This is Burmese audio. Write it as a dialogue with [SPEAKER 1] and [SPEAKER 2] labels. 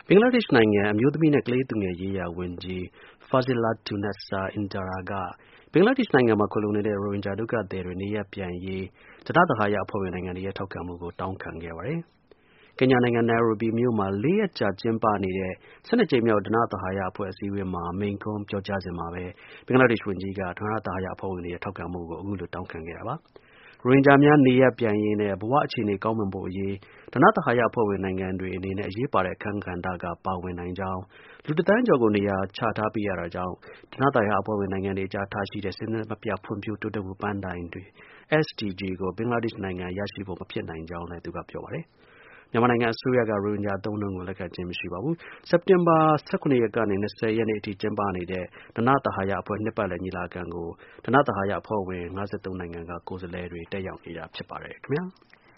[SPEAKER 1] ဘင်္ဂလားဒေ့ရှ်နိုင်ငံ အမျိုးသမီးနဲ့ ကလေးသူငယ်ရေးရာဝန်ကြီး Fazilatun-Nessa Indarah က ဘင်္ဂလားဒေ့ရှ်နိုင်ငံမှာ ခိုလှုံနေတဲ့ ရိုဟင်ဂျာ ဒုက္ခသည်တွေ နေရပ်ပြန်ရေး ဓနသဟာယအဖွဲ့ဝင်နိုင်ငံတွေရဲ့ ထောက်ခံမှုကို တောင်းခံခဲ့ပါတယ်။ ကင်ညာနိုင်ငံ နိုင်ရိုဘီမြို့မှာ ၄ ရက်ကြာ ကျင်းပနေတဲ့ ၁၂ ကြိမ်မြောက် ဓနသဟာယအဖွဲ့ အစည်းအဝေးမှာ မိန့်ခွန်းပြောကြားစဉ်မှာပဲ ဘင်္ဂလားဒေ့ရှ်ဝန်ကြီးက ဓနသဟာယအဖွဲ့ဝင်တွေရဲ့ ထောက်ခံမှုကို အခုလို တောင်းခံခဲ့တာပါ။ ရိုဟင်ဂျာများ နေရပ်ပြန်ရေးနဲ့ ဘဝအခြေအနေ ကောင်းမွန်ဖို့အရေး ဓနသဟာယအဖွဲ့ဝင်နိုင်ငံတွေအနေနဲ့ အရေးပါတဲ့ အခန်းကဏ္ဍက ပါဝင်နိုင်ကြောင်း၊ လူ ၁ သန်းကျော်ကို နေရာချထားပေးရတာကြောင့် ဓနသဟာယအဖွဲ့ဝင်နိုင်ငံတွေအကြား ထားရှိတဲ့ စဉ်ဆက်မပြတ် ဖွံ့ဖြိုးတိုးတက်မှု ပန်းတိုင် SDG ကို ဘင်္ဂလားဒေ့ရှ်နိုင်ငံ ရရှိဖို့ မဖြစ်နိုင်ကြောင်းလည်း သူက ပြောပါတယ်။ မြန်မာနိုင်ငံအစိုးရက ရိုဟင်ဂျာ အသုံးအနှုန်းကို လက်ခံခြင်း မရှိပါဘူး။ စက်တင်ဘာ ၁၇ ရက်ကနေ ၂၀ ရက်နေ့အထိ ကျင်းပနေတဲ့ ဓနသဟာယအဖွဲ့ နှစ်ပတ်လည် ညီလာခံကို ဓနသဟာယအဖွဲ့ဝင် ၅၃ နိုင်ငံက ကိုယ်စားလှယ်တွေ တက်ရောက်နေတာ ဖြစ်ပါတယ် ခင်ဗျာ။